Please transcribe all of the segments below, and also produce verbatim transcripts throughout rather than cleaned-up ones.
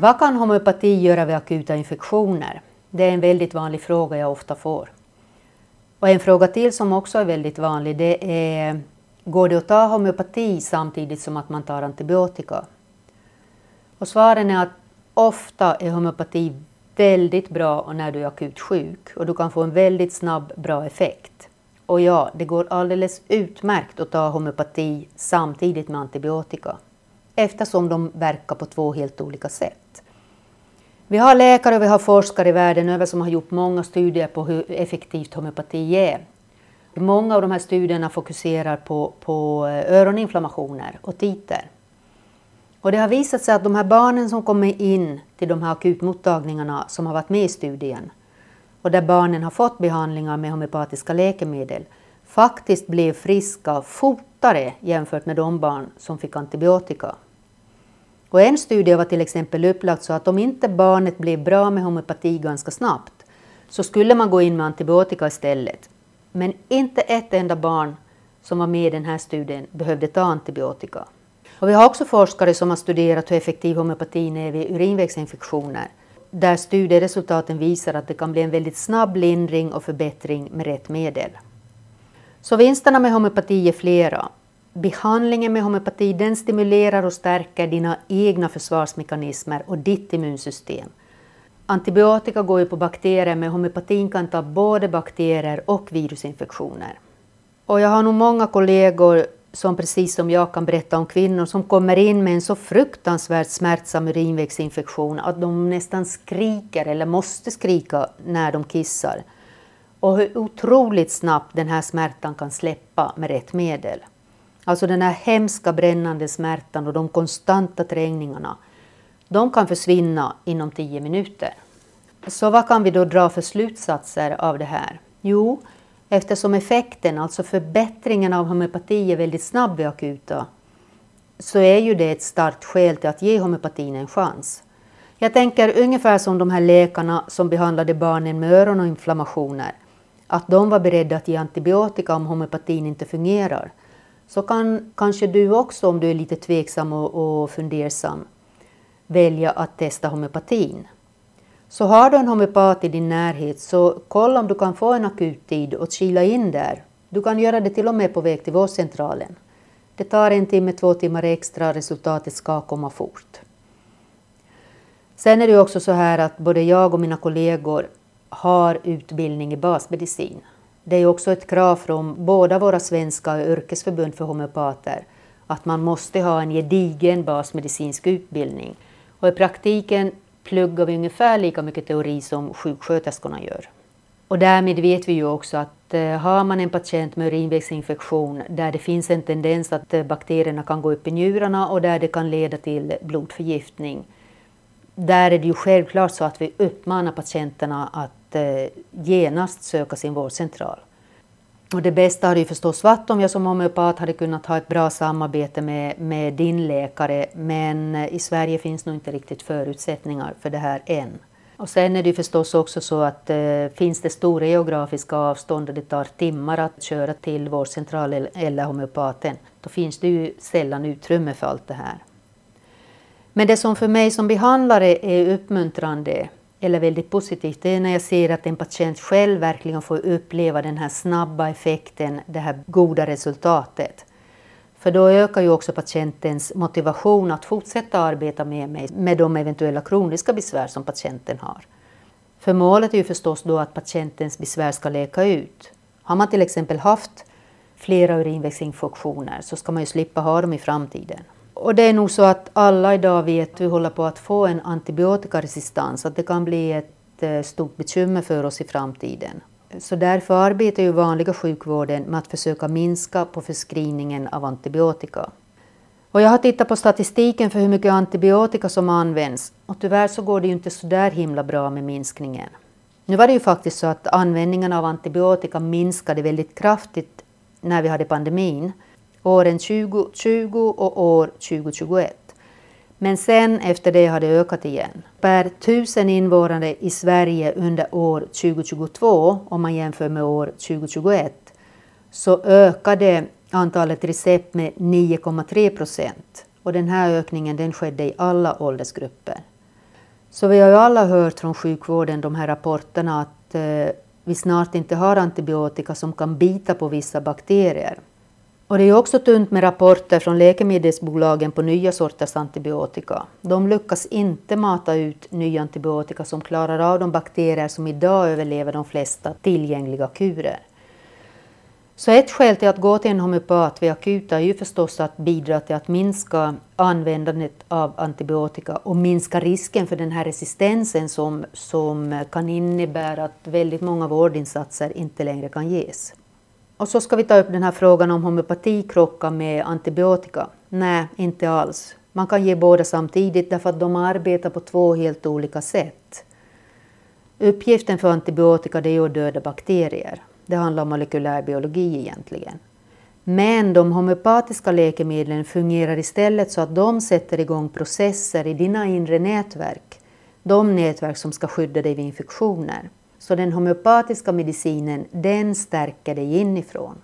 Vad kan homeopati göra vid akuta infektioner? Det är en väldigt vanlig fråga jag ofta får. Och en fråga till som också är väldigt vanlig, det är: går det att ta homeopati samtidigt som att man tar antibiotika? Och svaren är att ofta är homeopati väldigt bra när du är akut sjuk och du kan få en väldigt snabb, bra effekt. Och ja, det går alldeles utmärkt att ta homeopati samtidigt med antibiotika, eftersom de verkar på två helt olika sätt. Vi har läkare och vi har forskare i världen över som har gjort många studier på hur effektivt homeopati är. Många av de här studierna fokuserar på, på öroninflammationer och titer. Och det har visat sig att de här barnen som kommer in till de här akutmottagningarna som har varit med i studien och där barnen har fått behandlingar med homeopatiska läkemedel faktiskt blev friska fortare jämfört med de barn som fick antibiotika. Och en studie var till exempel upplagt så att om inte barnet blev bra med homeopati ganska snabbt så skulle man gå in med antibiotika istället. Men inte ett enda barn som var med i den här studien behövde ta antibiotika. Och vi har också forskare som har studerat hur effektiv homeopatin är vid urinvägsinfektioner, där studieresultaten visar att det kan bli en väldigt snabb lindring och förbättring med rätt medel. Så vinsterna med homeopati är flera. Behandlingen med homeopati den stimulerar och stärker dina egna försvarsmekanismer och ditt immunsystem. Antibiotika går ju på bakterier, men homeopatin kan ta både bakterier och virusinfektioner. Och jag har nog många kollegor som precis som jag kan berätta om kvinnor som kommer in med en så fruktansvärt smärtsam urinvägsinfektion att de nästan skriker eller måste skrika när de kissar. Och hur otroligt snabbt den här smärtan kan släppa med rätt medel. Alltså den här hemska brännande smärtan och de konstanta trängningarna, de kan försvinna inom tio minuter. Så vad kan vi då dra för slutsatser av det här? Jo, eftersom effekten, alltså förbättringen av homeopati är väldigt snabb vid akuta, så är ju det ett starkt skäl till att ge homeopatin en chans. Jag tänker ungefär som de här läkarna som behandlade barnen med öroninflammationer, att de var beredda att ge antibiotika om homeopatin inte fungerar. Så kan kanske du också, om du är lite tveksam och, och fundersam, välja att testa homeopatin. Så har du en homeopat i din närhet, så kolla om du kan få en akuttid och kila in där. Du kan göra det till och med på väg till vårdcentralen. Det tar en timme, två timmar extra, resultatet ska komma fort. Sen är det också så här att både jag och mina kollegor har utbildning i basmedicin. Det är också ett krav från båda våra svenska yrkesförbund för homeopater att man måste ha en gedigen basmedicinsk utbildning. Och i praktiken pluggar vi ungefär lika mycket teori som sjuksköterskorna gör. Och därmed vet vi ju också att eh, har man en patient med urinvägsinfektion där det finns en tendens att eh, bakterierna kan gå upp i njurarna och där det kan leda till blodförgiftning. Där är det ju självklart så att vi uppmanar patienterna att eh, genast söka sin vårdcentral. Och det bästa hade ju förstås varit om jag som homeopat hade kunnat ha ett bra samarbete med, med din läkare. Men i Sverige finns nog inte riktigt förutsättningar för det här än. Och sen är det ju förstås också så att eh, finns det stora geografiska avstånd och det tar timmar att köra till vårdcentral eller homeopaten, då finns det ju sällan utrymme för allt det här. Men det som för mig som behandlare är uppmuntrande eller väldigt positivt, det är när jag ser att en patient själv verkligen får uppleva den här snabba effekten, det här goda resultatet. För då ökar ju också patientens motivation att fortsätta arbeta med mig med de eventuella kroniska besvär som patienten har. För målet är ju förstås då att patientens besvär ska läka ut. Har man till exempel haft flera urinvägsinfektioner så ska man ju slippa ha dem i framtiden. Och det är nog så att alla idag vet att vi håller på att få en antibiotikaresistens, att det kan bli ett stort bekymmer för oss i framtiden. Så därför arbetar ju vanliga sjukvården med att försöka minska på förskrivningen av antibiotika. Och jag har tittat på statistiken för hur mycket antibiotika som används och tyvärr så går det ju inte så där himla bra med minskningen. Nu var det ju faktiskt så att användningen av antibiotika minskade väldigt kraftigt när vi hade pandemin. Åren tjugo tjugo och år tjugo tjugoett. Men sen efter det har det ökat igen. Per tusen invånare i Sverige under år tjugo tjugotvå, om man jämför med år tjugo tjugoett, så ökade antalet recept med nio komma tre procent. Och den här ökningen den skedde i alla åldersgrupper. Så vi har ju alla hört från sjukvården de här rapporterna att eh, vi snart inte har antibiotika som kan bita på vissa bakterier. Och det är också tunt med rapporter från läkemedelsbolagen på nya sorters antibiotika. De lyckas inte mata ut nya antibiotika som klarar av de bakterier som idag överlever de flesta tillgängliga kurer. Så ett skäl till att gå till en homeopat vid akuta är ju förstås att bidra till att minska användandet av antibiotika och minska risken för den här resistensen som, som kan innebära att väldigt många vårdinsatser inte längre kan ges. Och så ska vi ta upp den här frågan om homeopati krockar med antibiotika. Nej, inte alls. Man kan ge båda samtidigt därför att de arbetar på två helt olika sätt. Uppgiften för antibiotika är att döda bakterier. Det handlar om molekylär biologi egentligen. Men de homeopatiska läkemedlen fungerar istället så att de sätter igång processer i dina inre nätverk. De nätverk som ska skydda dig vid infektioner. Så den homeopatiska medicinen, den stärker dig inifrån.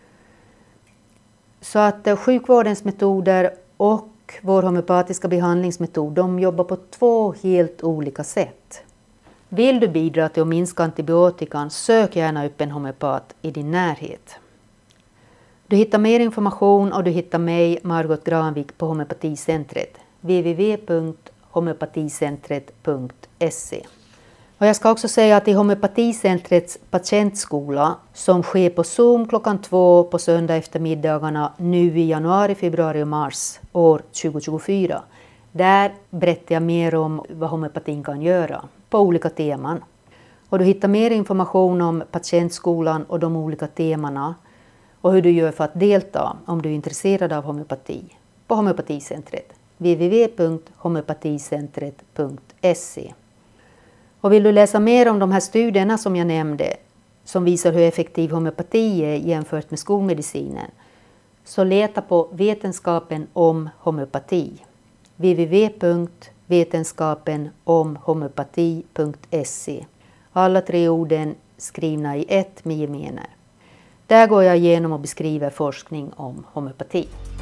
Så att sjukvårdens metoder och vår homeopatiska behandlingsmetod, de jobbar på två helt olika sätt. Vill du bidra till att minska antibiotikan, sök gärna upp en homeopat i din närhet. Du hittar mer information och du hittar mig, Margot Granvik, på Homeopaticentret. w w w punkt homeopaticentret punkt se. Och jag ska också säga att i Homeopaticentrets patientskola som sker på Zoom klockan två på söndag eftermiddagarna nu i januari, februari och mars år tjugo tjugofyra. Där berättar jag mer om vad homeopatin kan göra på olika teman. Och du hittar mer information om patientskolan och de olika temana och hur du gör för att delta om du är intresserad av homeopati på Homeopaticentret. w w w punkt homeopaticentret punkt se. Och vill du läsa mer om de här studierna som jag nämnde som visar hur effektiv homeopati är jämfört med skolmedicinen, så leta på Vetenskapen om homeopati. w w w punkt vetenskapen om homeopati punkt se. Alla tre orden skrivna i ett med gemener. Där går jag igenom och beskriver forskning om homeopati.